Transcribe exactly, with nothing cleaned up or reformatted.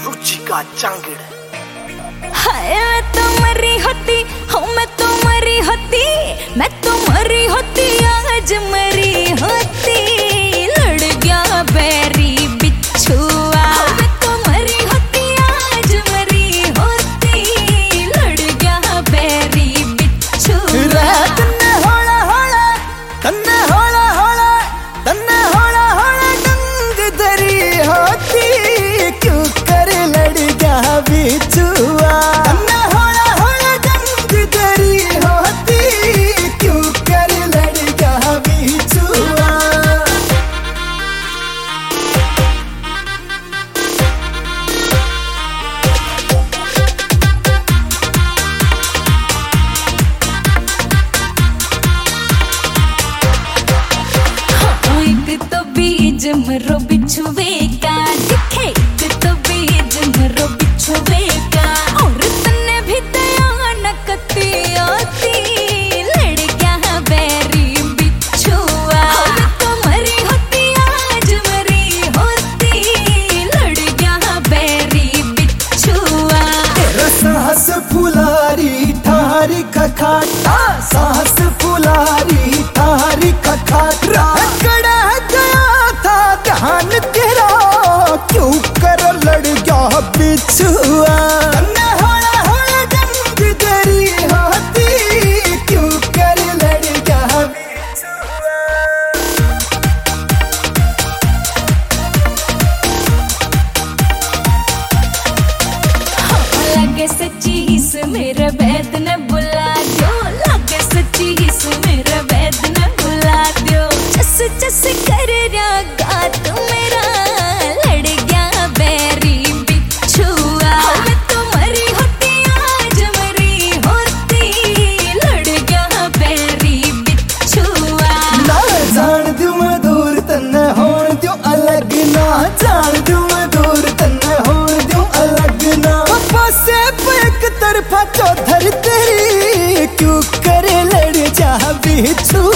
रुचिका चांगड़। हाय मैं तो मरी होती, हो मैं तो मरी होती, मैं तो मरी होती, आज मरी होती, लड़ गया बैरी बिच्छुआ। मैं तो मरी होती, आज मरी होती, लड़ गया बैरी बिच्छुआ। तन्ने होला होला, तन्ने होला होला, तन्ने होला होला डंग दरी होती, क्यों कर लड़ गया बिच्छुआ। तन्ने होला होला डंग दरी होती, क्यों कर लड़ गया बिच्छुआ। एक तो बीज मरो बिच्छुए का दिखे, एक तो बीज मरो बिच्छुए का, और तन्ने भी दया न कती आती, लड़ गया बैरी बिच्छुआ। मैं तो मरी होती, आज मरी होती, लड़ गया बैरी बिच्छुआ। तेरा साहस फुलारी ठारी खखाटा, साहस फुलारी ठारी खखाटा, कड़ा गया था ध्यान तेरा, क्यों कर लड़ गया बिच्छुआ। तन्ने होला होला डंग दरी होती, क्यों कर लड़ गया बिच्छुआ। लगे सच्ची इस मेरे वैद ने बुला दो, लगे सच्ची इस मेरे वैद ने बुला दो, चस चस कर रहा गात मेरा, लड़ गया बैरी बिच्छुआ। मैं तो मरी होती, आज मरी होती, लड़ गया बैरी बिच्छुआ। ना जान दूं मैं दूर तन्ने होण द्यो अलग, ना जान दूं मैं दूर तन्ने होण द्यो अलग ना। पासे एक तरफा चौधर तेरी, क्यों करे लड़ जा बिच्छुआ।